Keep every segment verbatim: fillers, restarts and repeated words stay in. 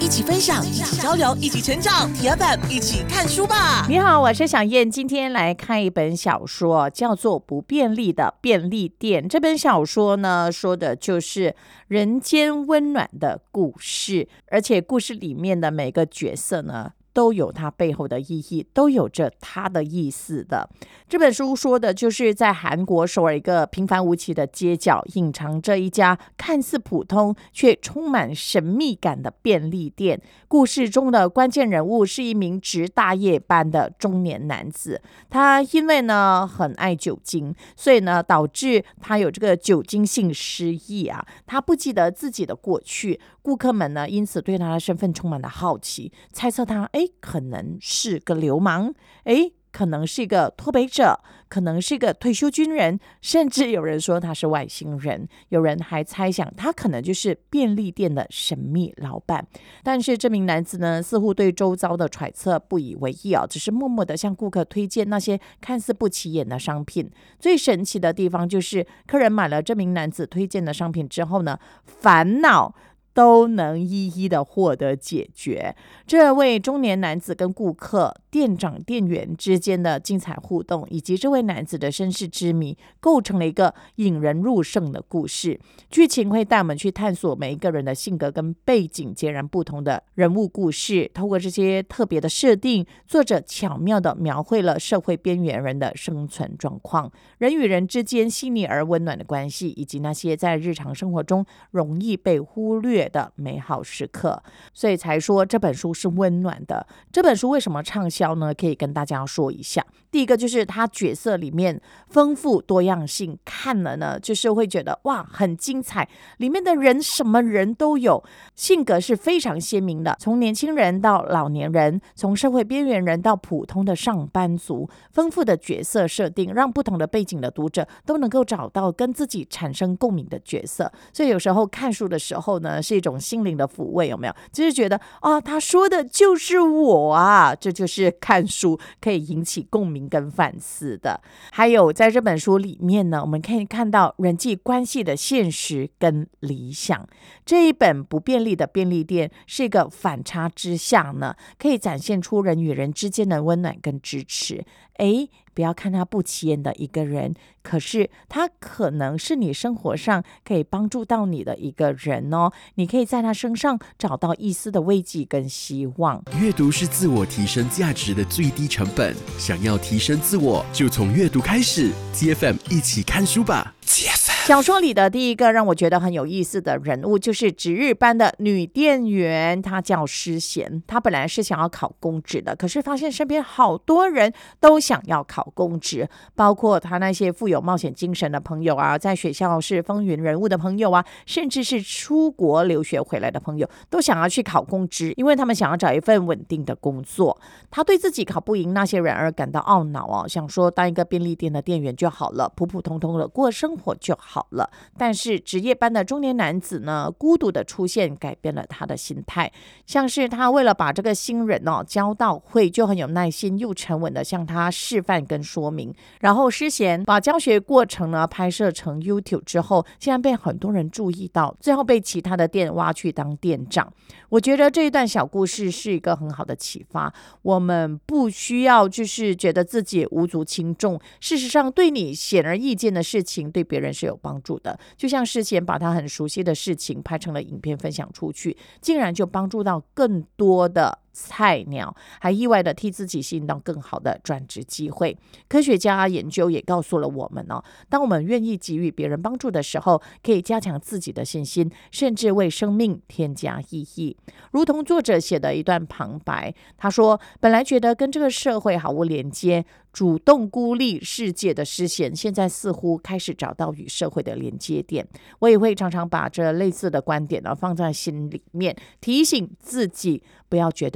起分享，一起交流，一起成长。T F M 一起看书吧。 你好，我是小燕，今天来看一本小说，叫做《不便利的便利店》。这本小说呢，说的就是人间温暖的故事，而且故事里面的每个角色呢，都有它背后的意义，都有着它的意思的。这本书说的就是在韩国首尔一个平凡无奇的街角，隐藏着一家看似普通却充满神秘感的便利店。故事中的关键人物是一名值大夜班的中年男子，他因为呢很爱酒精，所以呢导致他有这个酒精性失忆啊，他不记得自己的过去。顾客们呢因此对他的身份充满了好奇，猜测他哎可能是个流氓，哎可能是一个脱北者，可能是一个退休军人，甚至有人说他是外星人，有人还猜想他可能就是便利店的神秘老板。但是这名男子呢，似乎对周遭的揣测不以为意啊，只是默默地向顾客推荐那些看似不起眼的商品。最神奇的地方就是，客人买了这名男子推荐的商品之后呢，烦恼都能一一的获得解决。这位中年男子跟顾客、店长、店员之间的精彩互动，以及这位男子的身世之谜，构成了一个引人入胜的故事。剧情会带我们去探索每一个人的性格跟背景截然不同的人物故事。透过这些特别的设定，作者巧妙的描绘了社会边缘人的生存状况，人与人之间细腻而温暖的关系，以及那些在日常生活中容易被忽略的美好时刻。所以才说这本书是温暖的。这本书为什么畅销呢？可以跟大家说一下。第一个就是它角色里面丰富多样性，看了呢就是会觉得哇很精彩，里面的人什么人都有，性格是非常鲜明的，从年轻人到老年人，从社会边缘人到普通的上班族，丰富的角色设定让不同的背景的读者都能够找到跟自己产生共鸣的角色。所以有时候看书的时候呢，是一种心灵的抚慰，有没有？就是觉得啊，他说的就是我啊，这就是看书可以引起共鸣跟反思的。还有在这本书里面呢，我们可以看到人际关系的现实跟理想。这一本不便利的便利店是一个反差之下呢，可以展现出人与人之间的温暖跟支持。诶，不要看他不起眼的一个人，可是他可能是你生活上可以帮助到你的一个人哦。你可以在他身上找到一丝的慰藉跟希望。 阅读是自我提升价值的最低成本，想要提升自我，就从阅读开始。T F M 一起看书吧。 小说里的第一个让我觉得很有意思的人物，就是值日班的女店员，她叫诗贤。她本来是想要考公职的，可是发现身边好多人都想要考公职，包括她那些富有冒险精神的朋友啊，在学校是风云人物的朋友啊，甚至是出国留学回来的朋友，都想要去考公职，因为他们想要找一份稳定的工作。她对自己考不赢那些人而感到懊恼哦，想说当一个便利店的店员就好了，普普通通的过生活就好了。但是值夜班的中年男子呢，孤独的出现改变了他的心态，像是他为了把这个新人哦教到会，就很有耐心又沉稳的向他示范跟说明。然后诗贤把教学过程呢拍摄成 YouTube 之后，竟然被很多人注意到，最后被其他的店挖去当店长。我觉得这一段小故事是一个很好的启发，我们不需要就是觉得自己无足轻重，事实上对你显而易见的事情对别人是有帮助的。就像之前把他很熟悉的事情拍成了影片分享出去，竟然就帮助到更多的菜鸟，还意外的替自己吸引到更好的转职机会。科学家研究也告诉了我们哦，当我们愿意给予别人帮助的时候，可以加强自己的信心，甚至为生命添加意义。如同作者写的一段旁白，他说，本来觉得跟这个社会毫无连接，主动孤立世界的诗贤，现在似乎开始找到与社会的连接点。我也会常常把这类似的观点呢放在心里面，提醒自己不要觉得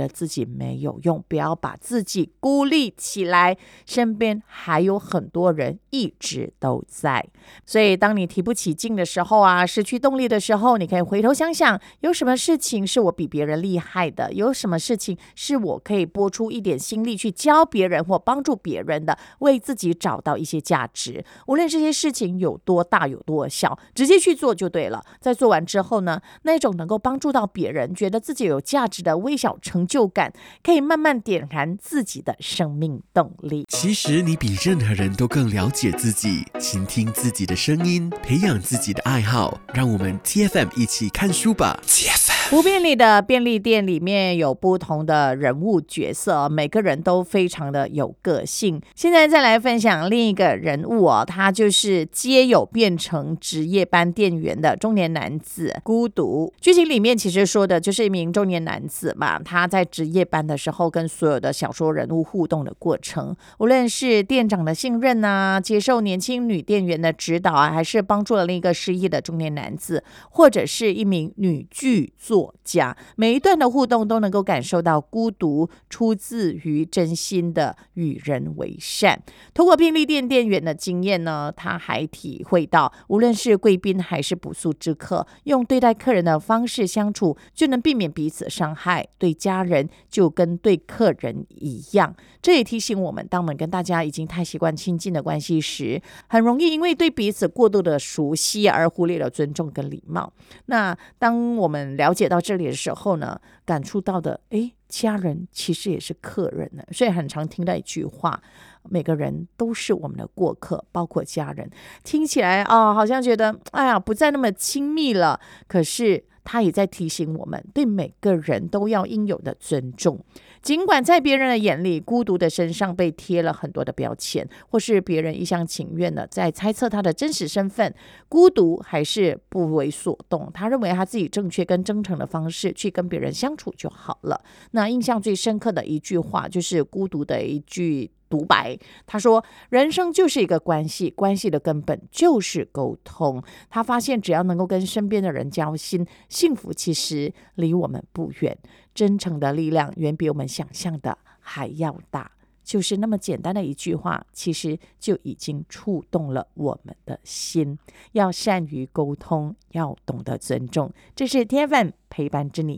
得自己没有用，不要把自己孤立起来，身边还有很多人一直都在。所以当你提不起劲的时候啊，失去动力的时候，你可以回头想想，有什么事情是我比别人厉害的，有什么事情是我可以拨出一点心力去教别人或帮助别人的，为自己找到一些价值。无论这些事情有多大有多小，直接去做就对了。在做完之后呢，那种能够帮助到别人，觉得自己有价值的微小成就感，可以慢慢点燃自己的生命动力。 其实你比任何人都更了解自己，倾听自己的声音，培养自己的爱好。让我们 T F M 一起看书吧。T F M 不便利的便利店里面有不同的人物角色，每个人都非常的有个性。现在再来分享另一个人物哦，他就是街友变成值夜班店员的中年男子孤独。剧情里面其实说的就是一名中年男子嘛，他在值夜班的时候跟所有的小说人物互动的过程，无论是店长的信任啊，接受年轻女店员的指导啊，还是帮助了另一个失忆的中年男子，或者是一名女剧作家，每一段的互动都能够感受到孤独出自于真心的与人为善。通过便利店店员的经验呢，他还体会到无论是贵宾还是不速之客，用对待客人的方式相处就能避免彼此伤害，对家人就跟对客人一样。这也提醒我们，当我们跟大家已经太习惯亲近的关系时，很容易因为对彼此过度的熟悉而忽略了尊重跟礼貌。那当我们了解到这里的时候呢，感触到的诶家人其实也是客人呢。所以很常听到一句话，每个人都是我们的过客，包括家人。听起来啊、哦，好像觉得哎呀不再那么亲密了，可是他也在提醒我们，对每个人都要应有的尊重。尽管在别人的眼里，孤独的身上被贴了很多的标签，或是别人一厢情愿的在猜测他的真实身份，孤独还是不为所动。他认为他自己正确跟真诚的方式去跟别人相处就好了。那印象最深刻的一句话就是孤独的一句独白，他说人生就是一个关系，关系的根本就是沟通。他发现只要能够跟身边的人交心，幸福其实离我们不远。真诚的力量远比我们想象的还要大，就是那么简单的一句话，其实就已经触动了我们的心。要善于沟通，要懂得尊重，这是 T F M 陪伴着你